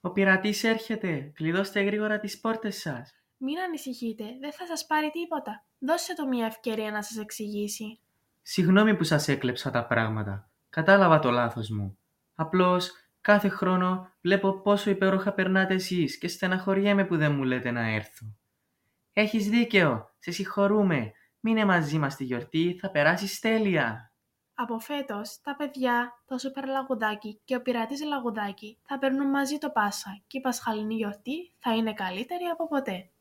Ο πειρατής έρχεται. Κλειδώστε γρήγορα τις πόρτες σας. Μην ανησυχείτε, δεν θα σας πάρει τίποτα. Δώστε του μια ευκαιρία να σας εξηγήσει. Συγγνώμη που σας έκλεψα τα πράγματα. Κατάλαβα το λάθος μου. Απλώς κάθε χρόνο βλέπω πόσο υπέροχα περνάτε εσείς και στεναχωριέμαι που δεν μου λέτε να έρθω. Έχεις δίκαιο. Σε συγχωρούμε. Μείνε μαζί μας τη γιορτή, θα περάσεις τέλεια. Από φέτος, τα παιδιά, το Σούπερ Λαγουδάκι και ο Πειρατής Λαγουδάκι θα περνούν μαζί το Πάσα και η Πασχαλινή γιορτή θα είναι καλύτερη από ποτέ.